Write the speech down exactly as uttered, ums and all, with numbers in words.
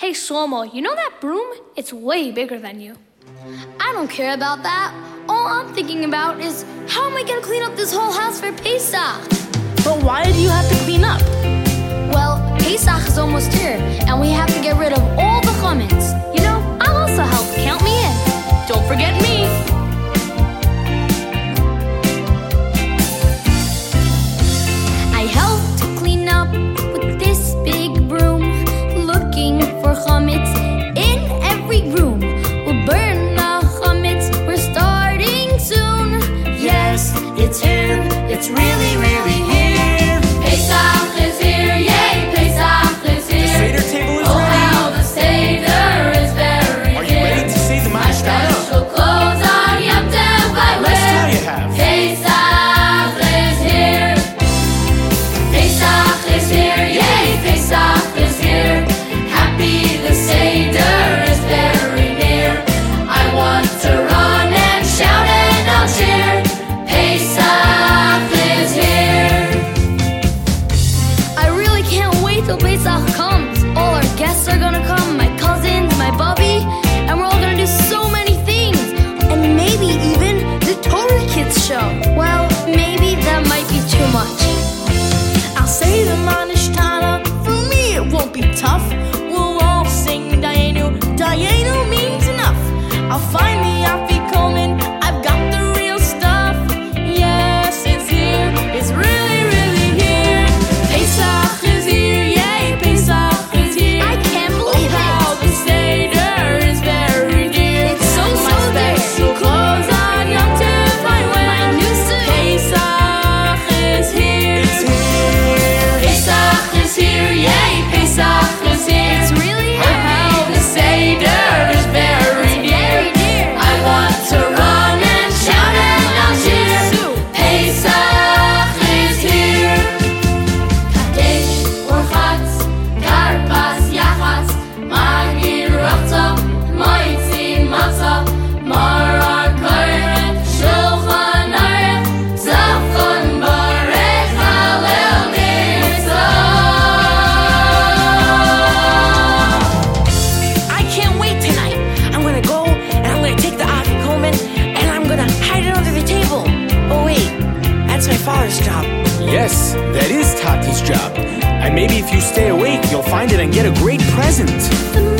Hey Shlomo, you know that broom? It's way bigger than you. I don't care about that. All I'm thinking about is how am I gonna clean up this whole house for Pesach? But why do you have to clean up? Well, Pesach is almost here, and we have to get rid of all the chametz. You know, I'll also help. Count me in. Don't forget me. I help to clean up with this big broom, looking for chametz in every room. We'll burn the chametz, we're starting soon. Yes, it's here, it's really, really here. Pesach is here, yay, Pesach is here. The Seder table is oh, ready. Oh, how the Seder is very Are you near. ready to say the My Mashkana? special clothes on Yom Tov I What else wear. do you have? Pesach is here. Pesach is here, yay, Pesach is here. Happy the Seder is very near. I want to run and shout and I'll cheer. Pesach is here. I really can't wait till Pesach comes. All our guests are gonna come, my cousins, my bubby, and we're all gonna do so many things. And maybe even the Torah Kids show. Well, maybe that might be too much. I'll say the Manishtana. For me, it won't be tough. We'll all sing Dayenu. Dayenu means enough. I'll find the Afikomen. I've got the real stuff. Yes, it's here. It's really, really here. Pesach is here. Yay, Pesach is here. I can't believe oh, how it. the Seder is very dear. It's so, so My dear. special clothes on Yom Tov I wear. My new suit. Pesach is here. It's here. Pesach is here, yay, Pesach is here. It's really How the Seder is very near. very dear. I want to run and shout and I'll cheer. Pesach is here. Kadesh Orchatz, Karpas Yachatz, Magir Rachza, Moitzi Matzah, Marar Koret, Shulchan Aruch, Zafon Barech Halel Mitzvah. I can't wait tonight. I'm gonna go and I'm gonna take the Afikomen and I'm gonna hide it under the table. Oh wait, that's my father's job. Yes, that is Tati's job. And maybe if you stay awake, you'll find it and get a great present. The